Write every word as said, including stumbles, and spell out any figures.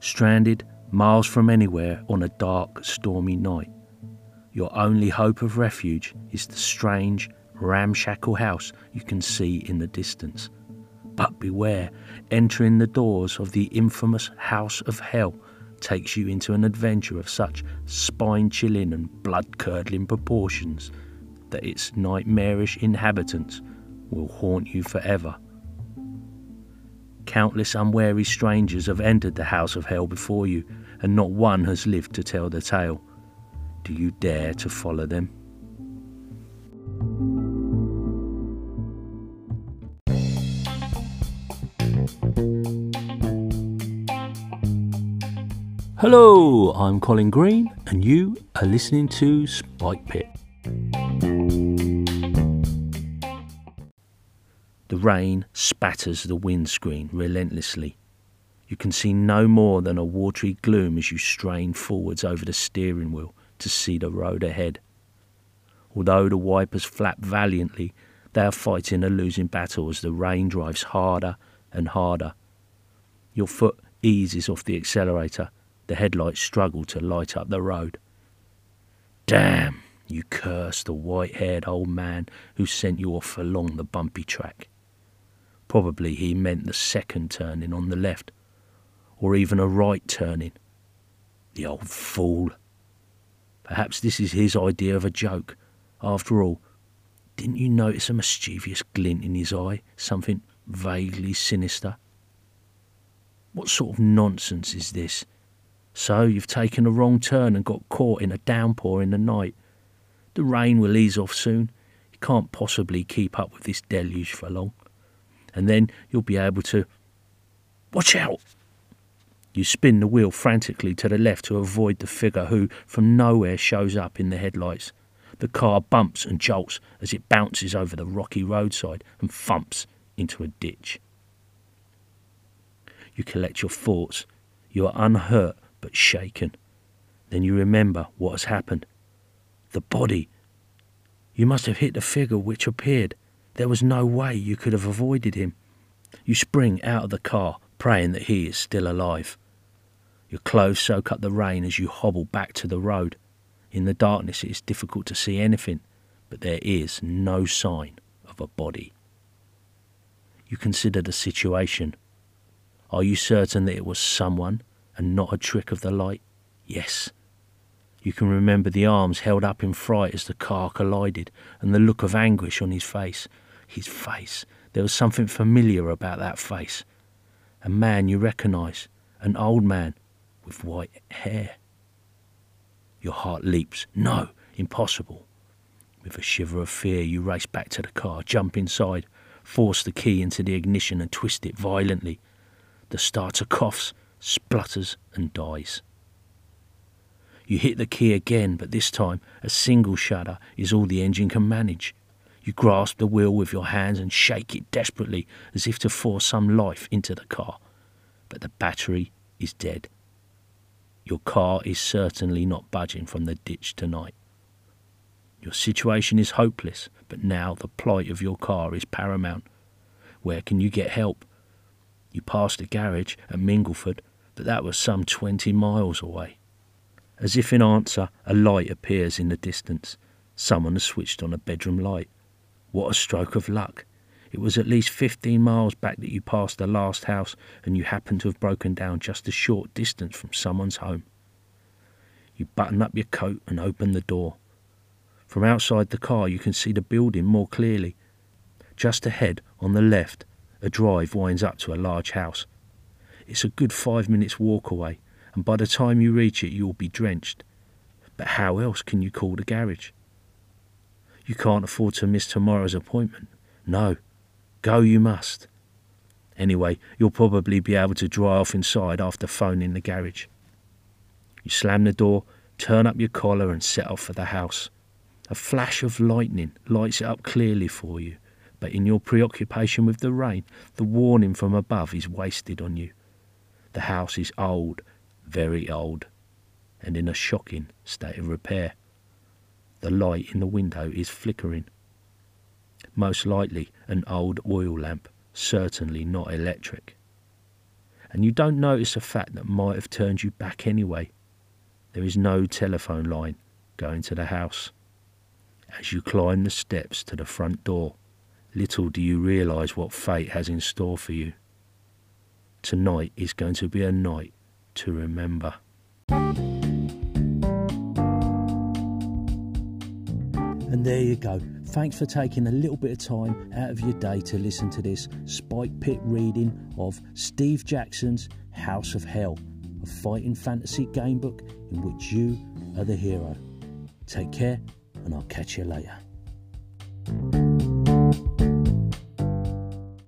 stranded miles from anywhere on a dark, stormy night. Your only hope of refuge is the strange, ramshackle house you can see in the distance. But beware, entering the doors of the infamous House of Hell takes you into an adventure of such spine-chilling and blood-curdling proportions that its nightmarish inhabitants will haunt you forever. Countless unwary strangers have entered the House of Hell before you, and not one has lived to tell the tale. Do you dare to follow them? Hello, I'm Colin Green, and you are listening to Spike Pit. The rain spatters the windscreen relentlessly. You can see no more than a watery gloom as you strain forwards over the steering wheel to see the road ahead. Although the wipers flap valiantly, they are fighting a losing battle as the rain drives harder and harder. Your foot eases off the accelerator. The headlights struggle to light up the road. Damn, you curse the white-haired old man who sent you off along the bumpy track. Probably he meant the second turning on the left, or even a right turning. The old fool. Perhaps this is his idea of a joke. After all, didn't you notice a mischievous glint in his eye, something vaguely sinister? What sort of nonsense is this? So you've taken a wrong turn and got caught in a downpour in the night. The rain will ease off soon. You can't possibly keep up with this deluge for long. And then you'll be able to... Watch out! You spin the wheel frantically to the left to avoid the figure who, from nowhere, shows up in the headlights. The car bumps and jolts as it bounces over the rocky roadside and thumps into a ditch. You collect your thoughts. You are unhurt but shaken. Then you remember what has happened. The body. You must have hit the figure which appeared. There was no way you could have avoided him. You spring out of the car, praying that he is still alive. Your clothes soak up the rain as you hobble back to the road. In the darkness it is difficult to see anything, but there is no sign of a body. You consider the situation. Are you certain that it was someone and not a trick of the light? Yes. You can remember the arms held up in fright as the car collided, and the look of anguish on his face. His face. There was something familiar about that face. A man you recognise, an old man with white hair. Your heart leaps. No, impossible. With a shiver of fear, you race back to the car, jump inside, force the key into the ignition and twist it violently. The starter coughs, splutters and dies. You hit the key again, but this time a single shudder is all the engine can manage. You grasp the wheel with your hands and shake it desperately as if to force some life into the car. But the battery is dead. Your car is certainly not budging from the ditch tonight. Your situation is hopeless, but now the plight of your car is paramount. Where can you get help? You passed a garage at Mingleford, but that was some twenty miles away. As if in answer, a light appears in the distance. Someone has switched on a bedroom light. What a stroke of luck. It was at least fifteen miles back that you passed the last house, and you happened to have broken down just a short distance from someone's home. You button up your coat and open the door. From outside the car you can see the building more clearly. Just ahead, on the left, a drive winds up to a large house. It's a good five minutes walk away, and by the time you reach it you will be drenched. But how else can you call the garage? You can't afford to miss tomorrow's appointment. No, go you must. Anyway, you'll probably be able to dry off inside after phoning the garage. You slam the door, turn up your collar and set off for the house. A flash of lightning lights it up clearly for you, but in your preoccupation with the rain, the warning from above is wasted on you. The house is old, very old, and in a shocking state of repair. The light in the window is flickering. Most likely an old oil lamp, certainly not electric. and you don't notice a fact that might have turned you back anyway. There is no telephone line going to the house. As you climb the steps to the front door, little do you realise what fate has in store for you. Tonight is going to be a night to remember. And there you go. Thanks for taking a little bit of time out of your day to listen to this Spike Pit reading of Steve Jackson's House of Hell, a fighting fantasy game book in which you are the hero. Take care, and I'll catch you later.